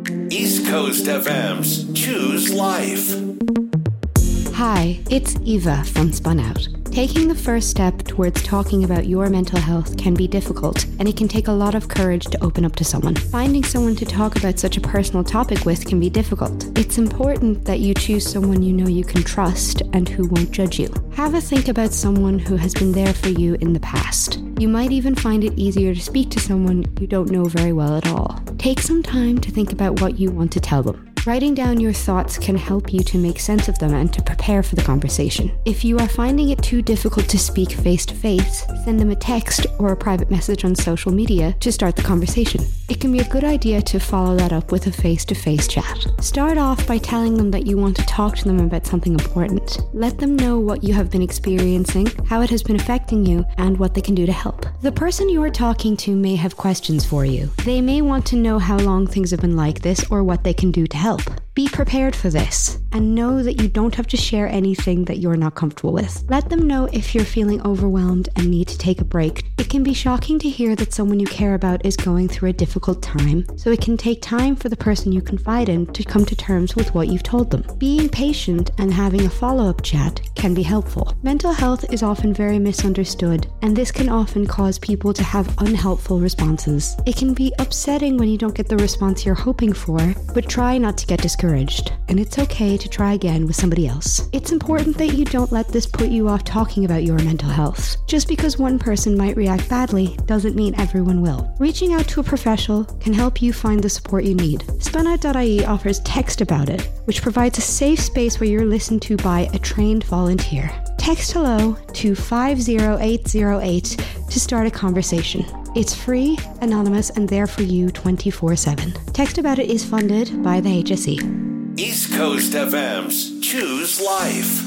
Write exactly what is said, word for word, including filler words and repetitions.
East Coast F M's Choose Life. Hi, it's Eva from Spun Out. Taking the first step towards talking about your mental health can be difficult, and it can take a lot of courage to open up to someone. Finding someone to talk about such a personal topic with can be difficult. It's important that you choose someone you know you can trust and who won't judge you. Have a think about someone who has been there for you in the past. You might even find it easier to speak to someone you don't know very well at all. Take some time to think about what you want to tell them. Writing down your thoughts can help you to make sense of them and to prepare for the conversation. If you are finding it too difficult to speak face to face, send them a text or a private message on social media to start the conversation. It can be a good idea to follow that up with a face-to-face chat. Start off by telling them that you want to talk to them about something important. Let them know what you have been experiencing, how it has been affecting you, and what they can do to help. The person you are talking to may have questions for you. They may want to know how long things have been like this or what they can do to help. Be prepared for this, and know that you don't have to share anything that you're not comfortable with. Let them know if you're feeling overwhelmed and need to take a break. It can be shocking to hear that someone you care about is going through a difficult time, so it can take time for the person you confide in to come to terms with what you've told them. Being patient and having a follow-up chat can be helpful. Mental health is often very misunderstood, and this can often cause people to have unhelpful responses. It can be upsetting when you don't get the response you're hoping for, but try not to get discouraged. And it's okay to try again with somebody else. It's important that you don't let this put you off talking about your mental health. Just because one person might react badly doesn't mean everyone will. Reaching out to a professional can help you find the support you need. Spunout dot I E offers Text About It, which provides a safe space where you're listened to by a trained volunteer. Text hello to five zero eight zero eight to start a conversation. It's free, anonymous, and there for you twenty-four seven. Text About It is funded by the H S E. East Coast F M's Choose Life.